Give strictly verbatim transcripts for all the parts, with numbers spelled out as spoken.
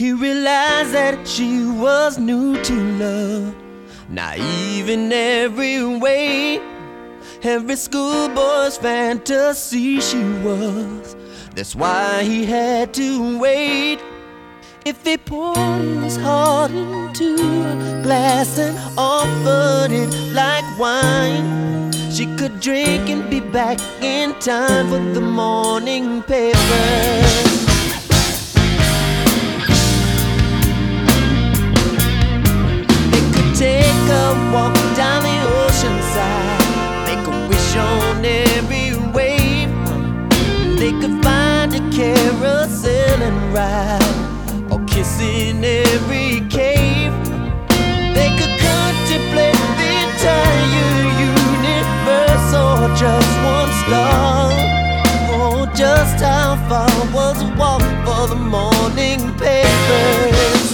He realized that she was new to love, naive in every way. Every schoolboy's fantasy she was. That's why he had to wait. If he poured his heart into a glass and offered it like wine, she could drink and be back in time for the morning papers. They could take a walk down the ocean side, make a wish on every wave. They could find a carousel and ride, or kiss in every cave. They could contemplate the entire universe, or just one star. Oh, just how far was a walk for the morning papers?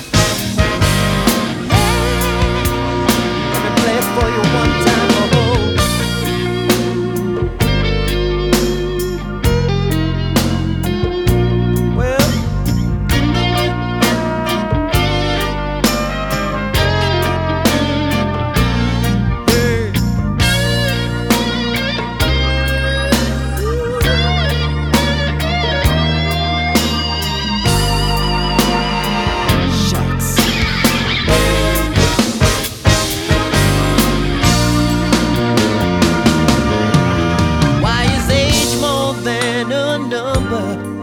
Let me play it for you one time. Oh.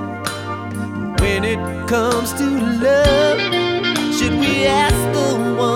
When it comes to love, should we ask the one